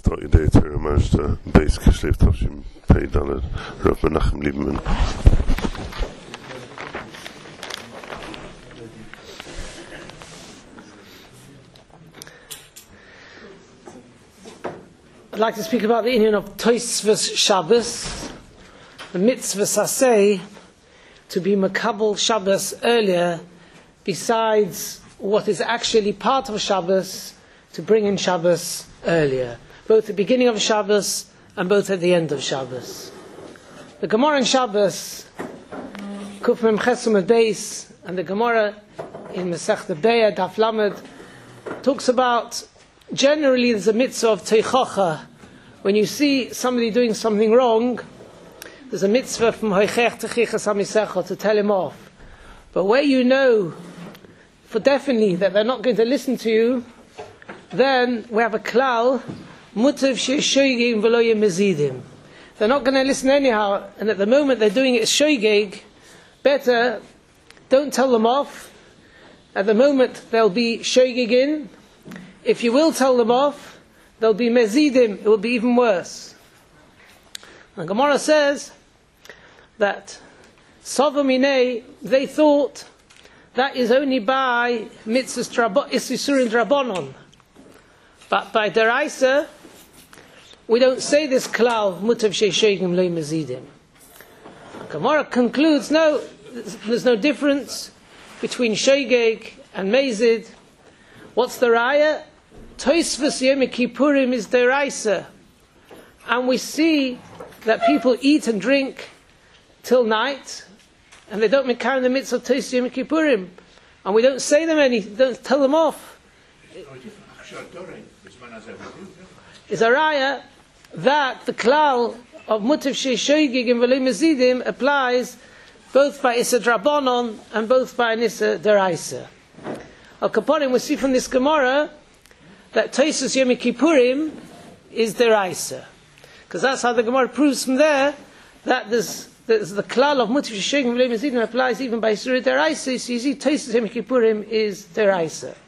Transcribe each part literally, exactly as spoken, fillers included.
start your day to Ramaj to Beis Kislev Tashim Pei Daled Rav Menachem Lieberman. I'd like to speak about the union of Tosfos Shabbos, the mitzvah saseh, to be Makabel Shabbos earlier, besides what is actually part of Shabbos, to bring in Shabbos earlier, both at the beginning of Shabbos and both at the end of Shabbos. The Gemara in Shabbos, Kuf Mem Chesed Beis, and the Gemara in Masechta Be'ah Daf Lamed talks about, generally there's a mitzvah of teichacha. When you see somebody doing something wrong, there's a mitzvah from Hoichech Techichas HaMisecha to tell him off. But where you know for definitely that they're not going to listen to you, then we have a klal, mutav she'shoigim v'lo yemezidim. They're not going to listen anyhow, and at the moment they're doing it shoigig, better don't tell them off. At the moment they'll be shoigig in. If you will tell them off, they'll be mezidim, it will be even worse. And Gemara says that Savaminei, they thought that is only by mitzvahs isurin drabonon. But by deraisa, we don't say this klal, mutav she'shoigim lo mezidim. Gemara concludes, no, there's no difference between shoigig and mezid. What's the raya? Tosfos Yom Kippurim is deraisa. And we see that people eat and drink till night, and they don't make carry the mitzvah of Tosfos Yom Kippurim. And we don't say them any, don't tell them off. Is a raya that the klal of mutav she'shoigig and v'lo mezidim applies both by Issa Drabonon and both by Issa Deraisa. Al Kaponim, we see from this Gemara that Tosfos Yom Kippurim is Deraisa. Because that's how the Gemara proves from there that there's, there's the klal of mutav she'shoigig and v'lo mezidim applies even by Issa Deraisa. So you see Tosfos Yom Kippurim is Deraisa.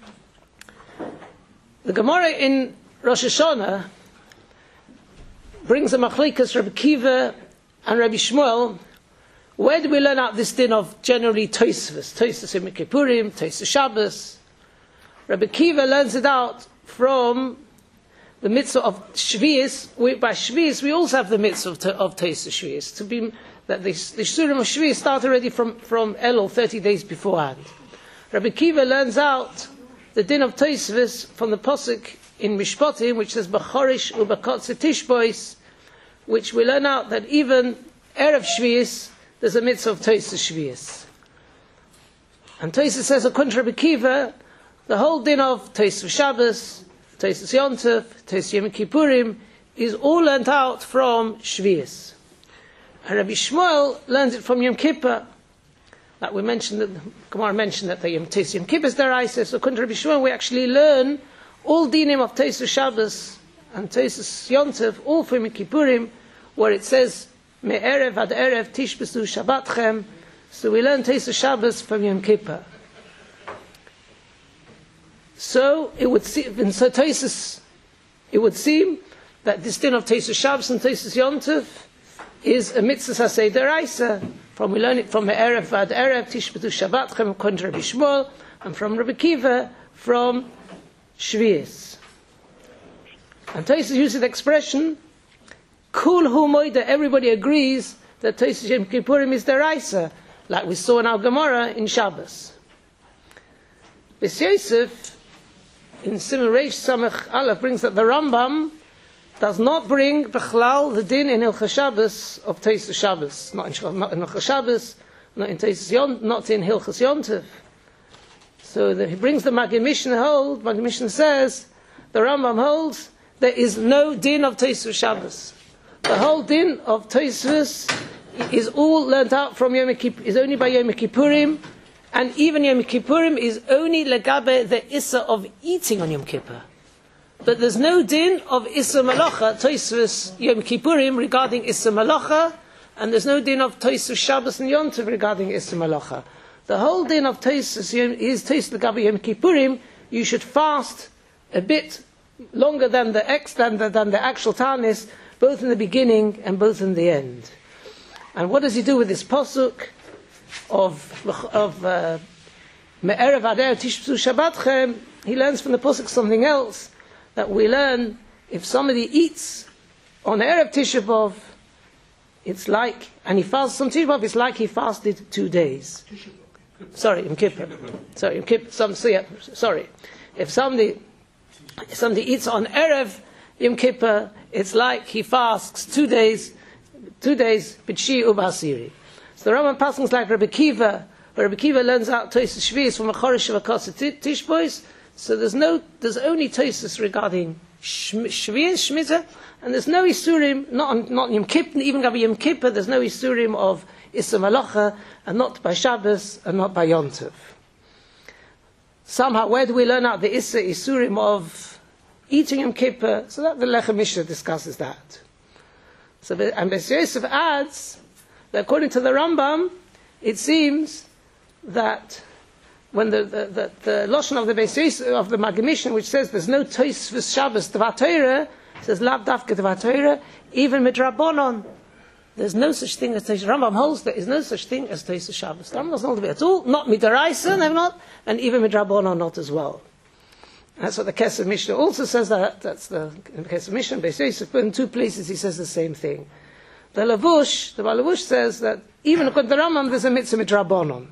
The Gemara in Rosh Hashanah brings a machlikas Rabbi Kiva and Rabbi Shmuel. Where do we learn out this din of generally Tosfos? Tosfos Yom Kippurim, Tosfos Shabbos. Rabbi Kiva learns it out from the mitzvah of Shvius. We, by Shvius, we also have the mitzvah of, of Tosfos Shvius. To be that the, the Shurim of Shvius start already from, from Elul, thirty days beforehand. Rabbi Kiva learns out the din of Tosfos from the Pasuk in Mishpatim, which says B'chorish u'b'kotze tishbois, which we learn out that even Erev Shvius, there's a mitzvah of Tosfos Shvius. And Tosfos says, according to Rabbi Kiva, the whole din of Tosfos Shabbos, Tosfos Yom Tov, Tosfos Yom Kippurim, is all learnt out from Shvius. And Rabbi Shmuel learns it from Yom Kippur. That we mentioned, that Gemara mentioned that the Yom Tosfos Yom Kippur is deraisa. So according to Rabbi Shmuel, we actually learn all dinim of Tosfos Shabbos and Tosfos Yom Tov, all from Yom Kippurim, where it says me'erev ad erev tishbesu shabbatchem. So we learn Tosfos Shabbos from Yom Kippur. So it would seem, in so Tosfos, it would seem that this din of Tosfos Shabbos and Tosfos Yom Tov is a mitzvah saseh deraisa. From we learn it from me'erev ad erev tishbesu shabbatchem, according to Rabbi Shmuel, and from Rabbi Kiva from Shvius. And Tosfos uses the expression Kul hu moida, everybody agrees that Tosfos Yom Kippurim is deraisa, like we saw in our Gemara in Shabbos. B's Yosef in Siman Reish Samech Aleph brings that the Rambam does not bring Bechlal the din in Hilchos Shabbos of Tosfos Shabbos, not in, not in Hilchos Shabbos, not in Tosfos Yom, not in Hilchos Yom Tov. So the, he brings the Magid Mishnah hold. Magid Mishnah says the Rambam holds there is no din of Tosfos Shabbos. The whole din of Tosfos is all learnt out from Yom Kippur, is only by Yom Kippurim, and even Yom Kippurim is only legabe the issa of eating on Yom Kippur. But there's no din of issa malacha Tosfos Yom Kippurim regarding issa malacha, and there's no din of Tosfos Shabbos and Yom Tov regarding issa malacha. The whole din of Tosfos is Tosfos legabe Yom Kippurim. You should fast a bit longer than the ex than the, than the actual Tanis, both in the beginning and both in the end. And what does he do with this pasuk of of uh, Me'erev ad erev tishb'su Shabbatchem? He learns from the pasuk something else, that we learn if somebody eats on Erev Tisha B'Av, it's like, and he fasts on Tisha B'Av, it's like he fasted two days. Sorry, Yom Kippur. Sorry, Yom Kippur. Some, so yeah, sorry. If somebody, if somebody eats on Erev Yom Kippur, it's like he fasts two days, two days, B'Tshi U'B'Asiri. So the Rambam passes like Rabbi Kiva, where Rabbi Kiva learns out Tosas Shvius from a Chorish of a Kosa Tishbois. So there's no, there's only Tosas regarding Shvius, Shmita, and there's no Isurim, not on, not Yom Kippur, even Gabi Yom Kippur, there's no Isurim of Issa Malacha, and not by Shabbos, and not by Yom Tov. Somehow, where do we learn out the Issa Isurim of eating Yom Kippur? So that the Lechem Mishnah discusses that. So the, and Beis Yosef adds that according to the Rambam, it seems that when the the, the, the Lashon of the Beis Yosef, of the Maggid Mishnah, which says there's no Tosfos Shabbos Dvar Torah, says Lav Dafka Dvar Torah, even Midrabanon, there's no such thing as Tosfos. Rambam holds there is no such thing as Tosfos Shabbos. Rambam doesn't hold it at all, not Midaraisa, no, not, and even Midrabanon not as well. That's what the Kesef Mishnah also says. That that's the Kesef Mishnah Beis Yosef, but in two places he says the same thing. The Lavush, the Lavush says that even according to the Rambam, there's a mitzvah Midrabanon.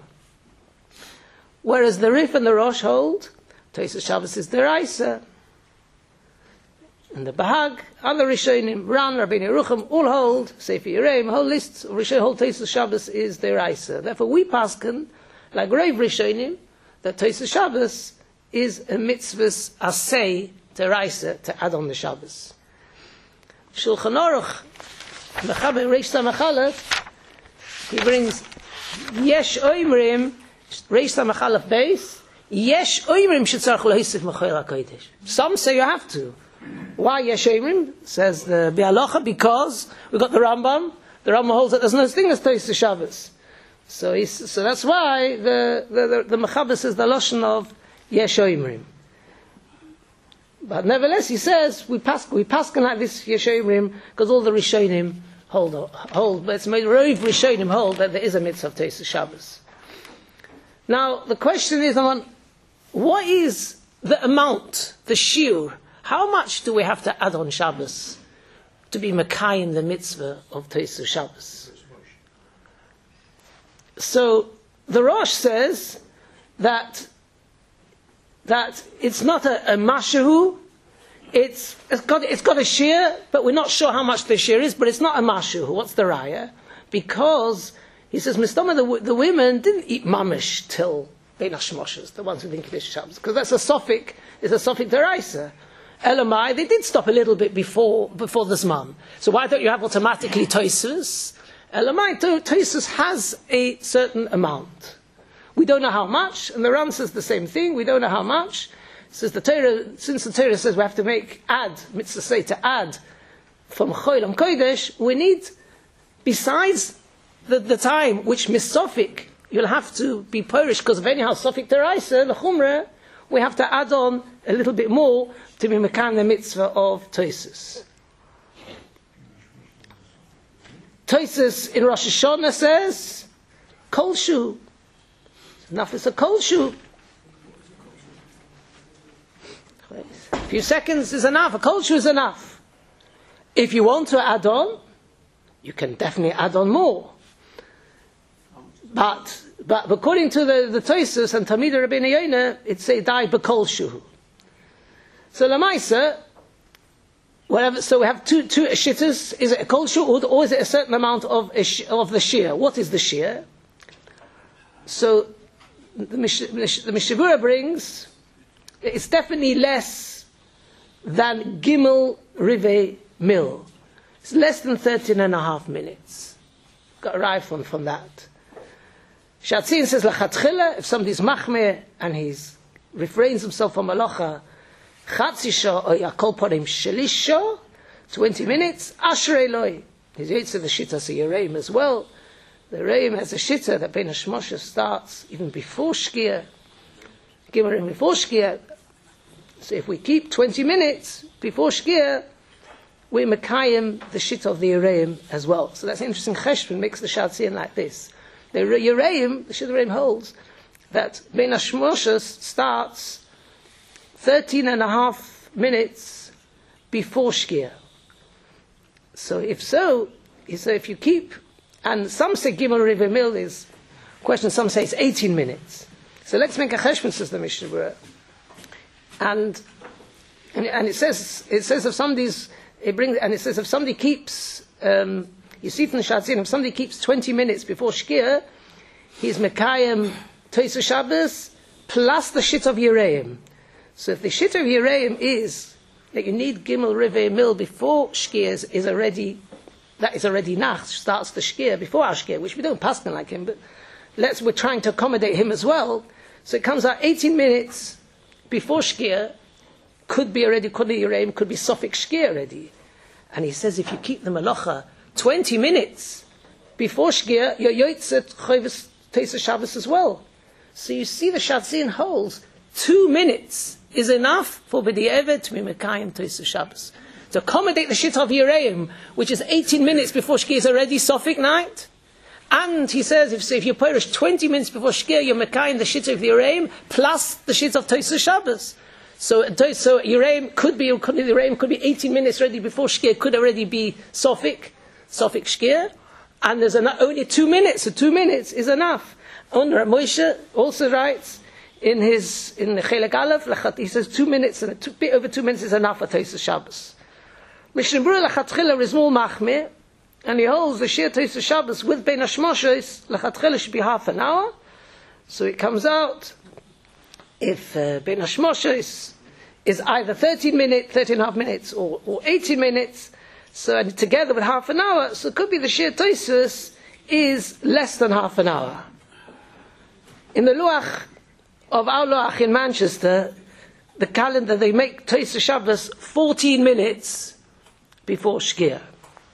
Whereas the Rif and the Rosh hold, Tosfos Shabbos is deraisa. And the Bahag, other Rishonim, Ran, Rabbeinu Yerucham, all hold, Sefer Yereim, whole list of Rishonim hold Tosfos Shabbos is deraisa. Therefore we pasken, like Rav Rishonim, that Tosfos Shabbos is a mitzvahs asay deraisa, to add on the Shabbos. Shulchan Aruch, Mechaber Reish Samach Aleph, he brings Yesh Oimrim, Reish Samach Aleph Beis, Yesh Oimrim shetzarich lehisif Mechayil HaKodesh. Some say you have to. Why Yesh Oimrim? Says the Bialacha, because we got the Rambam. The Rambam holds that there's no thing as Tosfos Shabbos. So he's, so that's why the the the, the Mechaber says the Lashon of Yesh Oimrim. But nevertheless, he says we pass we pasken like this Yesh Oimrim because all the Rishonim hold hold. But it's made Rov Rishonim hold that there is a mitzvah of Tosfos Shabbos. Now the question is, what is the amount, the shiur? How much do we have to add on Shabbos to be Mekayim the mitzvah of Tosfos Shabbos? So the Rosh says that that it's not a, a mashahu, it's it's got it's got a shear, but we're not sure how much the shear is. But it's not a mashahu. What's the raya? Because he says Mistama, the, the women didn't eat mamish till Bein Hashmoshes, the ones who didn't Kiddush Shabbos, because that's a sofik, it's a sofik deraisa. Elamai, they did stop a little bit before before this man. So why don't you have automatically Tosfos? Elamai, Tosfos has a certain amount. We don't know how much, and the Ram says the same thing. We don't know how much. Says the Torah, since the Torah says we have to make add, mitzvah say to add from Cholam Kodesh, we need, besides the, the time which misofik, you'll have to be Polish because of anyhow Sofik Teraisa, the Chumrah, we have to add on a little bit more to be Mekan the mitzvah of Tosfos. Tosfos in Rosh Hashanah says, Kol Shu. Enough is a Kol Shu. A few seconds is enough. A Kol Shu is enough. If you want to add on, you can definitely add on more. But but according to the, the Tosfos and Talmidei Rabbeinu Yonah, it's a dai b'kol shu. So Lamaisa, whatever. So we have two two shittas. Is it a kol shu or, or is it a certain amount of a, of the shear? What is the shear? So the Mishavura brings it's definitely less than Gimel Rivei Mil. It's less than thirteen and a half minutes. Got a right from from that. Shatzin says lachatchila, if somebody's machmeh and he refrains himself from malacha, chatzisha or yakol porim shelisha, twenty minutes, ashrei loy. He's yetzer the shita so Yereim as well. The Yereim has a shita that Bein Hashmoshes starts even before Shkia. Gimurim before Shkia. So if we keep twenty minutes before Shkia, we're Mekayim the shit of the Yereim as well. So that's an interesting cheshbon, makes the Shatzian like this. The Yereim, the shit of the Yereim holds that Ben Hashmoshes starts thirteen and a half minutes before Shkia. So if so, so if you keep, and some say Gimel Rivei Mil is question, some say it's eighteen minutes. So let's make a cheshbon, says the Mishnah Berurah. And, and and it says it says if somebody's it brings and it says if somebody keeps um, you see from the Shatzin, if somebody keeps twenty minutes before Shkia, he's Mekayim Tosei Shabbos plus the shit of Yereim. So if the shit of Yereim is that you need Gimel Rivei Mil before Shkia is, is already that is already Nacht, starts the Shkia before our Shkia, which we don't pass like him, but let's we're trying to accommodate him as well. So it comes out eighteen minutes before Shkia, could be already Kol Yereim, could be Sofik Shkia already. And he says if you keep the Malacha twenty minutes before Shkia, you're Yotzet Chovis Tosei Shabbos as well. So you see the Shatzin holds two minutes is enough for B'di'evet to be Mekayim Tosei Shabbos. To accommodate the shit of Yereim, which is eighteen minutes before Shkia is already Sofik night. And he says, if, so if you perish twenty minutes before Shkia, you're Mekayim the shit of Yereim plus the shit of Tosei Shabbos. So, so Yereim could be, could be, Yereim could be eighteen minutes ready before Shkia, could already be Sofik, Sofik Shkia. And there's enough, only two minutes, so two minutes is enough. And Rav Moshe also writes in his, in the Chelek Aleph, he says two minutes, and a two, bit over two minutes is enough for Tosei Shabbos. Mishnah Berurah Lechatchila is more machmir, and he holds the Shir Tosei Shabbos with Ben Hashmoshes, Lechatchila should be half an hour. So it comes out, if uh, Ben Hashmoshes is either thirteen minutes, thirteen and a half minutes, or, or eighteen minutes, so and together with half an hour, so it could be the Shir Tosei is less than half an hour. In the Luach of our Luach in Manchester, the calendar, they make Tosei Shabbos fourteen minutes before Shkia.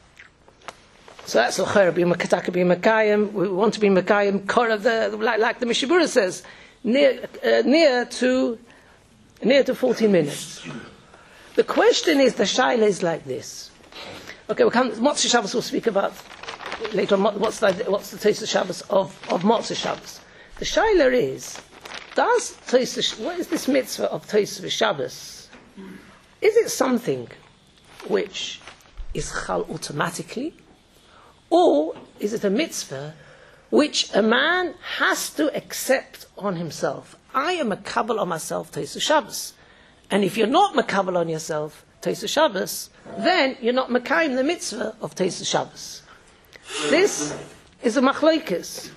So that's l'chayr, be Makataka, be Makayim. We want to be Makayim, Korah, the, like, like the Mishnah Berurah says, near, uh, near to, near to fourteen minutes. The question is, the shaila is like this. Okay, we'll come, Motzei Shabbos we'll speak about later on. What's the, what's the Tosei Shabbos of, of Motzei Shabbos? The shaila is, does Tosei, what is this mitzvah of Tosei Shabbos? Is it something which is chal automatically? Or is it a mitzvah which a man has to accept on himself? I am a makabel on myself Tosei Shabbos. And if you're not makabel on yourself Tosei Shabbos, then you're not makayim the mitzvah of Tosei Shabbos. This is a machlokes.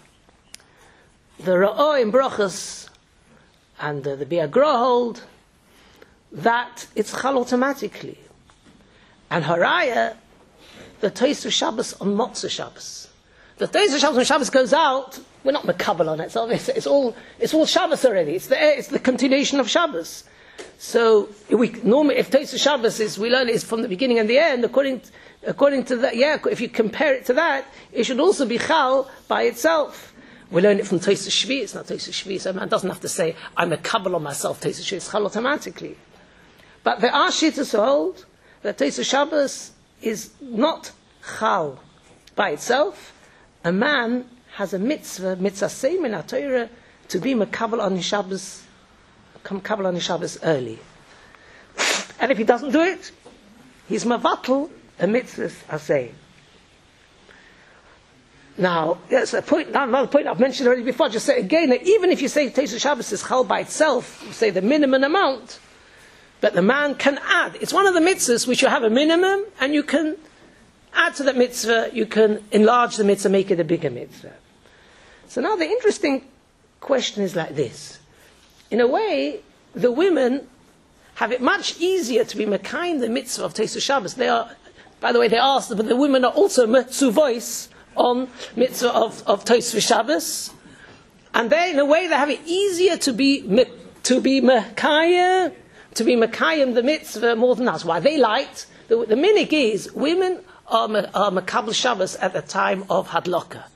The Ra'ah in Brachos and the, the Biagra hold that it's chal automatically. And Haraya, the Tosei Shabbos on Motzei Shabbos. The Tosei Shabbos when Shabbos goes out, we're not makabel on it. So it's, it's all it's all Shabbos already. It's the it's the continuation of Shabbos. So if we normally if Tosei Shabbos is we learn it is from the beginning and the end. According to, according to that, yeah. If you compare it to that, it should also be chal by itself. We learn it from Tosei Shvi. It's not Tosei Shvi. So a man doesn't have to say I'm makabel on myself Tosei Shvi. It's chal automatically. But there are shittas who hold that Tosei Shabbos is not chal by itself. A man has a mitzvah, mitzvah seim in HaTorah, to be makabel on his Shabbos, makabel on his Shabbos early. And if he doesn't do it, he's mavatal a mitzvah asay. Now, there's a point, another point I've mentioned already before. Just say again that even if you say Tosei Shabbos is chal by itself, you say the minimum amount, but the man can add. It's one of the mitzvahs which you have a minimum, and you can add to that mitzvah, you can enlarge the mitzvah, make it a bigger mitzvah. So now the interesting question is like this. In a way, the women have it much easier to be makayim the mitzvah of Tosei Shabbos. They are, by the way, they asked, but the women are also mitzuvois on mitzvah of, of Tosei Shabbos. And they, in a way, they have it easier to be to be makayim, to be makayim the mitzvah more than us. Why? They liked, the, the minig is, women are, are makabel Shabbos at the time of Hadlaka.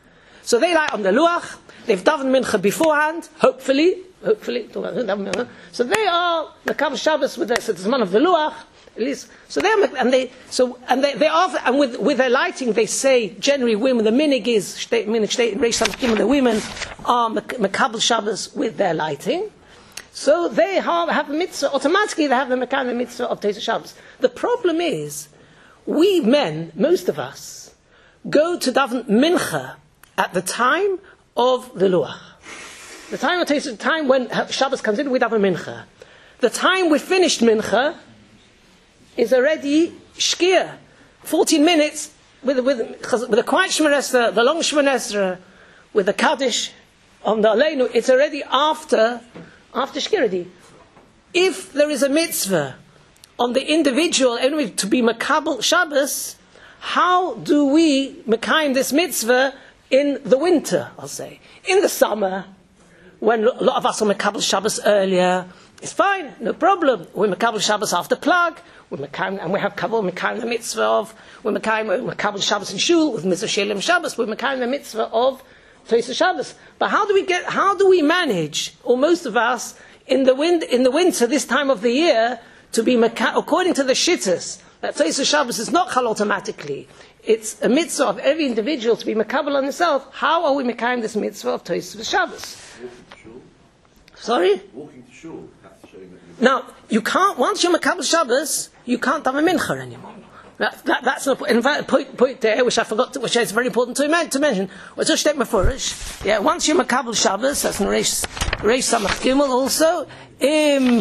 So they light on the luach. They've davened mincha beforehand, hopefully. Hopefully. So they are Makabel Shabbos with the, so the man of the luach. At least, so they are, and they so and they they are and with with their lighting they say generally women the minig is minig state in Reish Samachim the women are Makabel Shabbos with their lighting. So they have, have a mitzvah, automatically they have the Makabel mitzvah of Tosefos Shabbos. The problem is, we men, most of us, go to daven mincha at the time of the luach. The time of the time when Shabbos comes in, we daven mincha. The time we finished mincha is already shkia. Fourteen minutes with with with the quiet Shemoneh Esrei, the long Shemoneh Esrei, with the Kaddish on the Aleinu. It's already after after shkia. If there is a mitzvah on the individual anyway to be Makabel Shabbos, how do we mekayim this mitzvah in the winter? I'll say in the summer, when a lot of us are Makabel Shabbos earlier, it's fine, no problem. We're Makabel Shabbos after plug, we're mekayim, and we have Kabul mekayim the mitzvah of we're mekayim Makabel Shabbos in shul with mitzvah Shalem Shabbos. We're mekayim the mitzvah of Tosefos Shabbos. But how do we get? How do we manage, or most of us in the wind in the winter this time of the year to be mekayim, according to the shittas that Tosefos Shabbos is not chal automatically. It's a mitzvah of every individual to be makabel on himself. How are we mekayim this mitzvah of Tosefos Shabbos? Sorry? Walking to shul. Now, you can't, once you're Makabel Shabbos, you can't have a mincha anymore. That, that, that's a in fact, point, point there, which I forgot to, which is very important to, to mention. Which is Mefurish. Yeah, once you're Makabel Shabbos, that's in Reish Samach Gimel also. Um,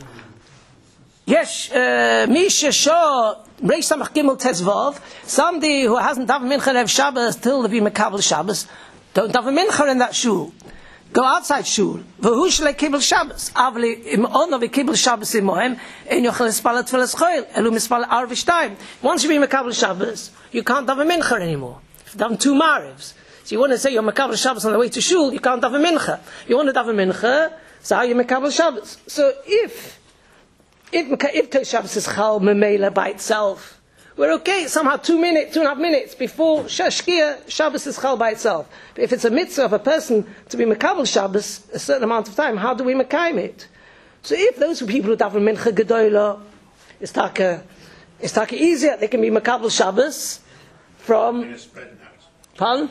yes, Misha Shah, Reish Samach Gimel Tezvav. Somebody who hasn't done mincha Erev Shabbos till the be Makabel Shabbos, don't have a mincha in that shul. Go outside shul. V'hu shlei kibel Shabbos. Avli im ono v'kibel Shabbos imohem en yochel espal tefillas choil elu mispal ar v'shtayim. Once you be makabel Shabbos, you can't have a mincha anymore. You've done two marivs. So you want to say you're makabel Shabbos on the way to shul, you can't have a mincha. You want to have a mincha, so how you makabel Shabbos? So if if if Tosefos Shabbos is chal memela by itself, we're okay. Somehow two minutes, two and a half minutes before Shkia, Shabbos is chal by itself. But if it's a mitzvah of a person to be Makabel Shabbos a certain amount of time, how do we Makayim it? So if those people who daven Mincha Gedola, it's taka, it's taka easier. They can be Makabel Shabbos from. Pardon?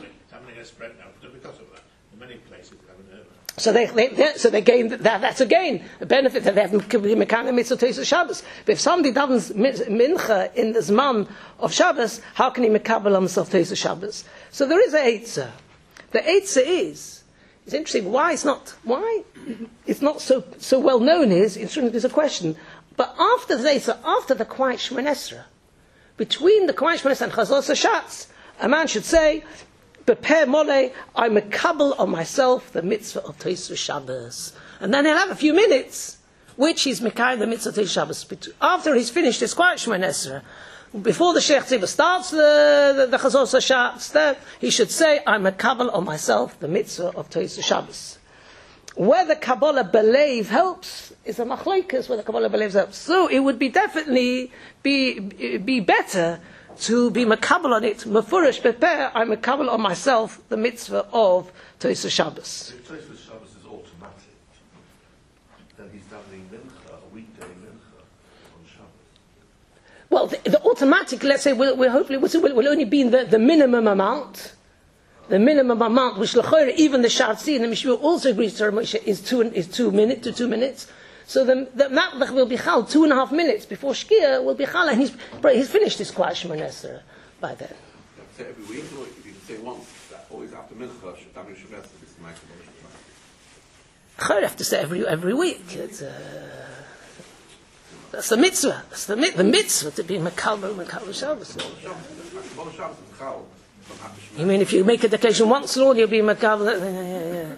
Because of that, in many places they haven't heard. So they, they, so they gain that. That's again a benefit that they haven't been Makayim mitzvah Tosefos Shabbos. But if somebody davens Mincha in the Zman of Shabbos, how can he Makabel himself Tosefos Shabbos? So there is a eitzah. The eitzah is, it's interesting, why it's not, why it's not so, so well known is, it's there's a question, but after the eitzah, after the quiet Shemoneh Esrei, between the quiet Shemoneh Esrei and Chazal Sashatz, a man should say, Beper Mole, I makabel on myself the mitzvah of Tosefos Shabbos. And then he'll have a few minutes, which he's mekayim the mitzvah of Tosefos Shabbos. After he's finished his quiet Shemoneh Esrei, before the Sheikh Tzibah starts the, the, the Chazal Sashatz, he should say, I'm a kabbalah on myself, the mitzvah of Tosefos Shabbos. Whether Kabbalah believe helps is a machlokes, whether Kabbalah believes helps. So it would be definitely be be better to be makabel on it, mefurish, beper, I'm makabel on myself, the mitzvah of Tosefos Shabbos. If Tosefos Shabbos is automatic, then he's davening mincha, a weekday mincha, on Shabbos. Well, the, the automatic, let's say, will, will hopefully will, will only be in the, the minimum amount. The minimum amount, which l'chayre, even the Sharzi and the Mishmur also agrees to Moshe, is two is two minutes to two minutes. So the the Matlach will be chal two and a half minutes before Shkia will be chal, and he's he's finished his quiet Shemoneh Esrei by then. Say every week, or if you say once, that always after mincha, should daven Shemoneh Esrei is my Kabbalah. I have to say every every week. It's, uh, that's the mitzvah. That's the the mitzvah to be makabel makabel Shabbos. You mean if you make a declaration once, Lord, you'll be makabel? Yeah, yeah.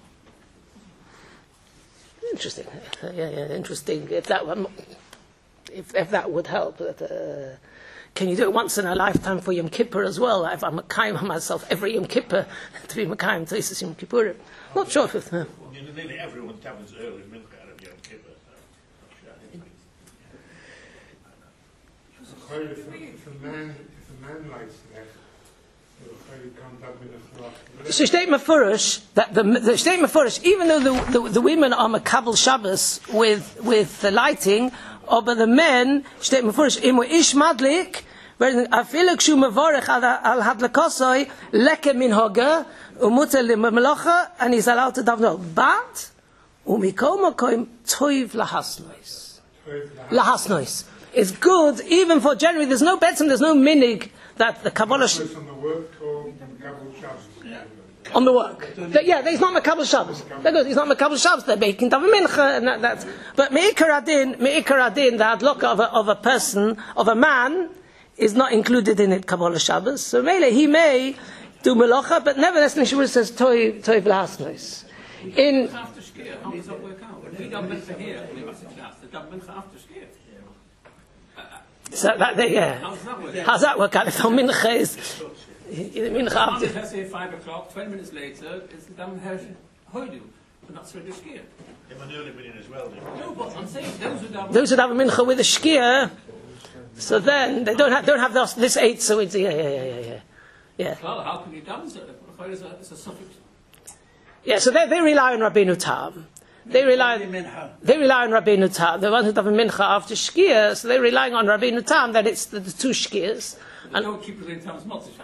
Interesting. Yeah, yeah, interesting. If that if if that would help, that, uh, can you do it once in a lifetime for Yom Kippur as well? If I'm makayim myself every Yom Kippur to be makayim to Yom Kippur. Not sure if it's. Uh, Nearly everyone davens early mincha out of Yom Kippur. If a man, if a man lights there, So steht mefurish that the the steht mefurish, even though the, the the women are makabel Shabbos with with the lighting, or but the men steht mefurish imu ish madlik, afilu kshu mevorich al al hadlakosoi leke min hoga umutel limelacha, and he's allowed to daven. But umikol makoim toiv lahasnois. Lahasnois. It's good even for generally. There's no betzim, there's no minig that the Kabbalah. Sh- on the work, the, yeah, he's not Makabel Shabbos. They're good. He's not Makabel Shabbos. They're making Daven Mincha, and that, that's. But Meikar Adin, Meikar Adin, the hadloka of a, of a person, of a man, is not included in it. Kabbalah Shabbos. So Mele, he may do Melacha, but nevertheless, Nishur says Toiv Toiv Lahasnos. In After Shkia, how does that work out? If we don't Mincha here, we must have the Mincha after Shkia. So that, yeah. How does that work? How's that work out? If the Mincha is Mincha after. Let's say five o'clock, twenty minutes later, it's the Dam Hersh Hoidu, but not Sredder Shkia. In an early minute as well. No, but I'm saying those who have Those who have a mincha with a shkia, so then they don't have don't have this, this eight. So it's yeah, yeah, yeah, yeah, yeah. Yeah. Well, how can you dance it? It's a, it's a suffix. Yeah, so they they rely on Rabbeinu Tam. They rely they rely on Rabbeinu Tam. The ones who have a mincha after shkia, so they're relying on Rabbeinu Tam that it's the, the two shkias. And don't keep it in terms of multi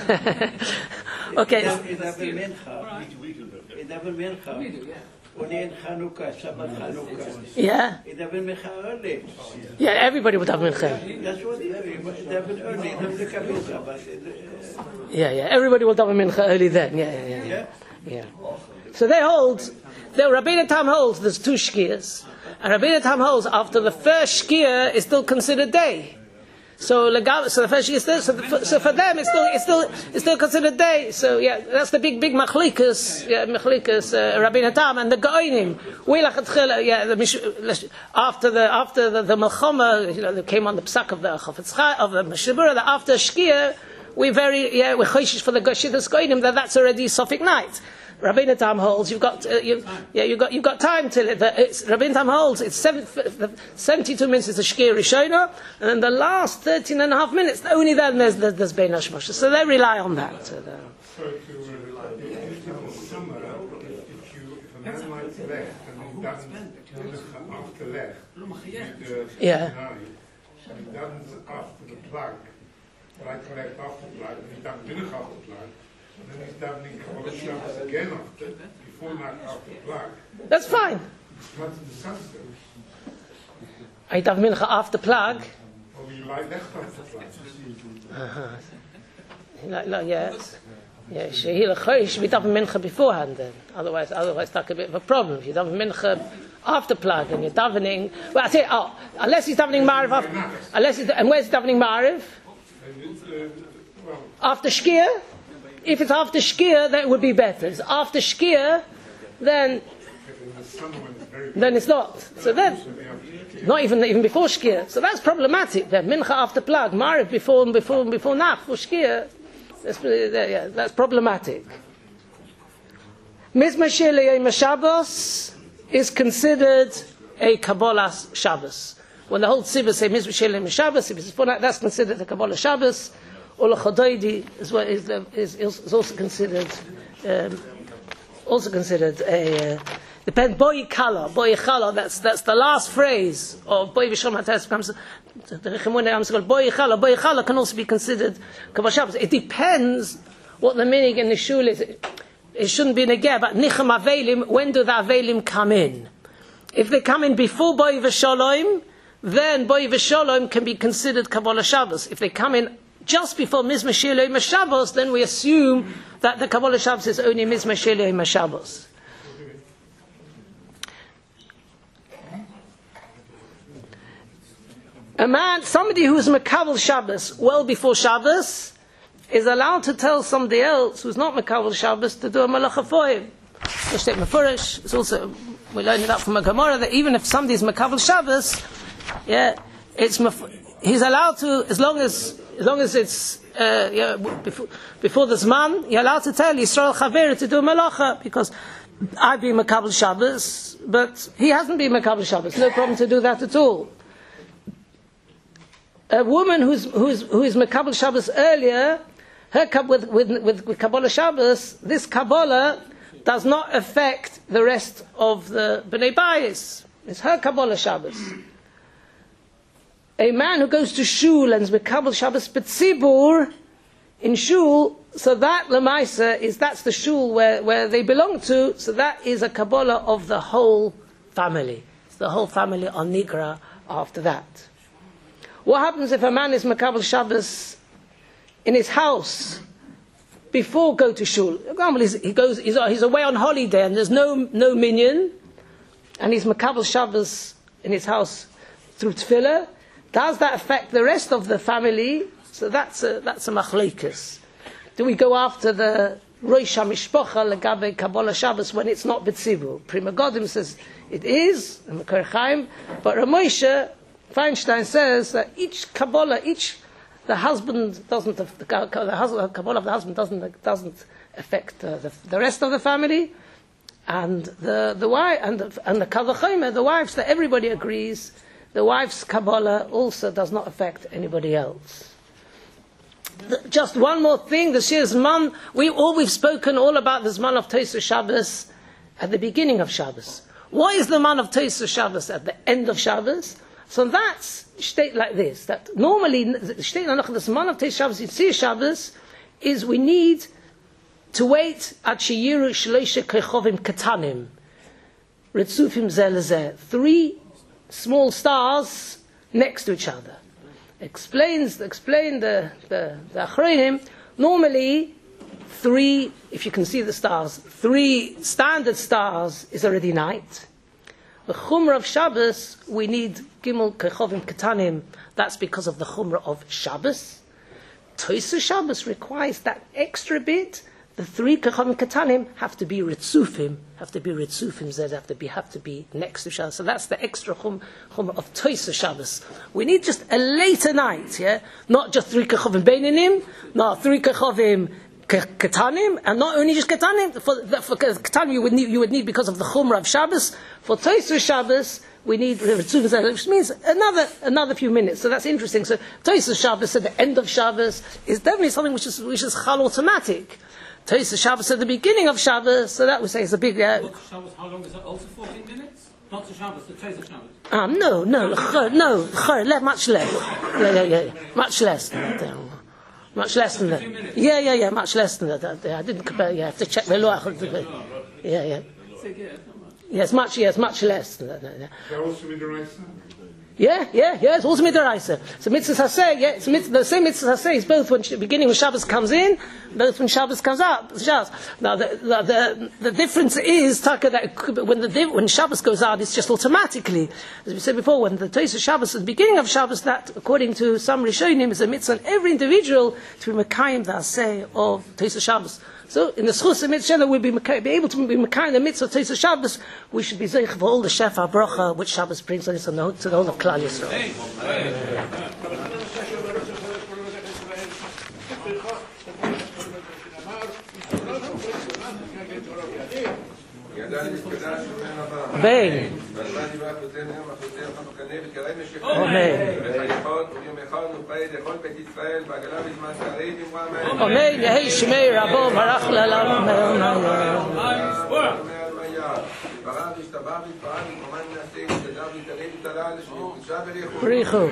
Okay. Is that a mincha? Is that a mincha? We do, yeah. Only in Chanukah, Shabbat Chanukah. Yeah. Is that a mincha early? Yeah, everybody would have mincha. That's what it is. They have an early. They have the kabbalah, but Yeah, yeah. Everybody will have a mincha early then. Yeah, yeah, yeah. yeah. Yeah. So they hold. The Rabbeinu Tam holds there's two shkias, and Rabbeinu Tam holds after the first shkia is still considered day. So legal, so the first shkia is still. So, the, so for them it's still it's still it's still considered day. So yeah, that's the big big machlikas, yeah, machlikas uh, Rabbeinu Tam and the Gaonim. We lachatchila, yeah, the, after the after the, the Melchama, you know, they came on the psak of the Chafetz Chaim of the Mishabura. That after shkia, we very yeah we're choishish for the Gashidas Gaonim that that's already Sophic night. Rabbeinu Tam holds you've got uh, you, yeah you've got you've got time till it. It's, Rabbeinu Tam holds it's seven, seventy-two minutes is the Shkia Rishona, and then the last thirteen and a half minutes only then there's there's, there's Bein Hashmoshes. So they rely on that. So, so to uh, if in the summer, if, if you if a man likes lech and he doesn't after lech, with the yeah. and he doesn't after the plug, like lech after the plug, and he doesn't finish after the plug. And then he's davening Kabbalah Shabbos again after, before not after plug. That's fine. Not in the sunset. I daven mincha after plug. Or you like left after plug. Uh-huh. Like, like, yes. Yeah, shehil choish we daven mincha beforehand then. Otherwise, otherwise that's a bit of a problem. If you daven mincha after plug and you're davening, well, I say, oh, unless he's davening ma'ariv after, unless he's, and where's he davening ma'ariv? After shkia. If it's after shkia, that would be better. If it's after shkia, then then it's not. So then, not even even before shkia. So that's problematic. Then mincha after plug, ma'ariv before before before nach for shkia. That's yeah, that's problematic. Mizmor Shir Yom Shabbos is considered a Kabbalah Shabbos. When the whole tzibur say Mizmor Shir Yom Shabbos, if it's before that, that's considered a Kabbalah Shabbos. Ola Chodoidi is, what is, is, is also considered um, also considered a uh, depend boy kala boy kala that's that's the last phrase of boy v'shom hatas comes the Chimone Amsel boy kala boy kala can also be considered Kabbalah Shabbos. It depends what the meaning in the shul is. It shouldn't be negeh, but nicham avelim. When do the avelim come in? If they come in before boy v'shalom, then boy v'shalom can be considered Kabbalah Shabbos. If they come in just before Mizmor Shir Yom Shabbos, then we assume that the Kabbalah Shabbos is only Mizmor Shir Yom Shabbos. A man, somebody who's Makabel Shabbos well before Shabbos, is allowed to tell somebody else who's not Makabel Shabbos to do a Malacha for him. It's also, we learned that from a Gemara that even if somebody's Makabel Shabbos, yeah, it's he's allowed to, as long as As long as it's uh, yeah, before, before the Zman, you're allowed to tell Yisrael Chaveri to do Malacha, because I've been Makabel Shabbos, but he hasn't been Makabel Shabbos. No problem to do that at all. A woman who's who's who is Makabel Shabbos earlier, her with, with, with, with Kabbalah Shabbos, this Kabbalah does not affect the rest of the Bnei Bayis. It's her Kabbalah Shabbos. A man who goes to shul and is with Kabbalah Shabbos B'tzibur in shul, so that Lamaisa is, that's the shul where, where they belong to, so that is a Kabbalah of the whole family. It's the whole family on Nigra after that. What happens if a man is Makabel Shabbos in his house before go to shul? For example, he's, he goes, he's, he's away on holiday and there's no no minyan, and he's Makabel Shabbos in his house through tefillah. Does that affect the rest of the family? So that's a that's a machlekes. Do we go after the Rosh HaMishpacha legabe Kabbalah Shabbos when it's not b'tzibur? Pri Megadim says it is, and Mekor Chaim, but Ramoshe Feinstein says that each Kabbalah, each the husband doesn't, the, the Kabbalah of the husband doesn't doesn't affect uh, the, the rest of the family, and the the wife and the, and the Kal Vachomer, the wives, that everybody agrees, the wife's Kabbalah also does not affect anybody else. The, just one more thing, the Shir Zman, we all we've spoken all about the Zman of Tosei Shabbos at the beginning of Shabbos. Why is the Zman of Tosei Shabbos at the end of Shabbos? So that's state like this, that normally the state the Zman of Tosei Shabbos, Yitzir Shabbos, is we need to wait at Sheyiru Shloisha Kechovim Katanim, Ritzufim Zeh Lezeh, three small stars next to each other. Explains, explain the, the, the Achronim, normally three, if you can see the stars, three standard stars is already night. The Chumrah of Shabbos, we need Gimel Kechovim Ketanim, that's because of the Chumrah of Shabbos. Tosei Shabbos requires that extra bit. The three Kechovim Ketanim have to be Ritzufim, have to be Ritzufim, they have to be, have to be next to Shabbos. So that's the extra chum, Chumrah of Tosei Shabbos. We need just a later night, yeah? Not just three Kechovim Beininim, not three Kechovim Ketanim, and not only just Ketanim. For, for Ketanim you would need, you would need because of the Chumrah of Shabbos. For Tosei Shabbos, we need Ritzufim, which means another another few minutes. So that's interesting. So Tosei Shabbos at the end of Shabbos is definitely something which is which is chal automatic. Tosei Shabbos at the beginning of Shabbos, so that we say is a big. Uh, Shabbos, how long is it? Also fourteen minutes? Not to Shabbos, the Tosei Shabbos. Um, no, no, no, no, much less. Yeah, yeah, yeah, much less than that. Much less than that. Yeah, yeah, yeah, much less than that. I didn't compare. Yeah, I have to check the law. Yeah, yeah. Yes, much. Yes, much less than that. That also with the right side. Yeah, yeah, yeah, it's also Midaraisa. So Mitzvah Haseh, yeah, it's mitzvah, the same Mitzvah Haseh is both when the beginning when Shabbos comes in, both when Shabbos comes out. Now, the, the, the, the difference is, Taka, that when, the, when Shabbos goes out, it's just automatically. As we said before, when the Tosei Shabbos, at the beginning of Shabbos, that, according to some Rishonim, is a mitzvah on every individual to be Mekayim the Haseh of Tosei Shabbos. So, in the Schus Mitzvah, we'll be, be able to be Mekayim the mitzvah of Tosei Shabbos. We should be Zeich for all the Shefa Bracha which Shabbos brings on us to the whole of Klal Yisrael. Amen. Amen. Yehei Shmei Rabo Barach Le'olam Amen. Brichu.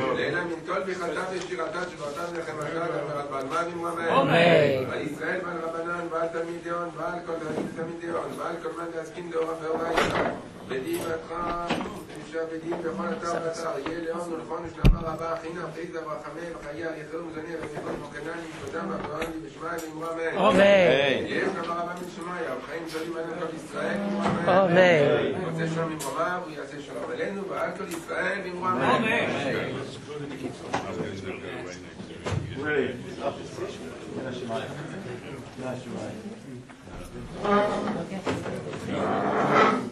Amen. בדין בכל אתר ואתר, יהיה לאום ולפון ושלמה רבה, חינם, חיידה ורחמי וחייה, יחזור מזניה וסיכון מוקנני, תודה ואברהם בשמיים ואמרה אמן. אמן. יהיה כמה רבה מן שמיה, וחיים גדולים עלינו כל ישראל ואמרה אמן. אמן. רוצה שלום ממרומיו, ויעשה שלום עלינו, ועל כל ישראל ואמרה אמן. אמן.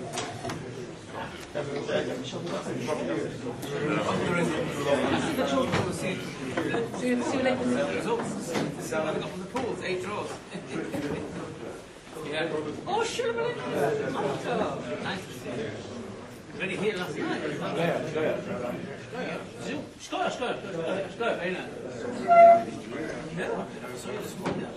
Oh, sure, man. Nice to see you. Ready here last night? Zoom. Score, score, score, score. so you just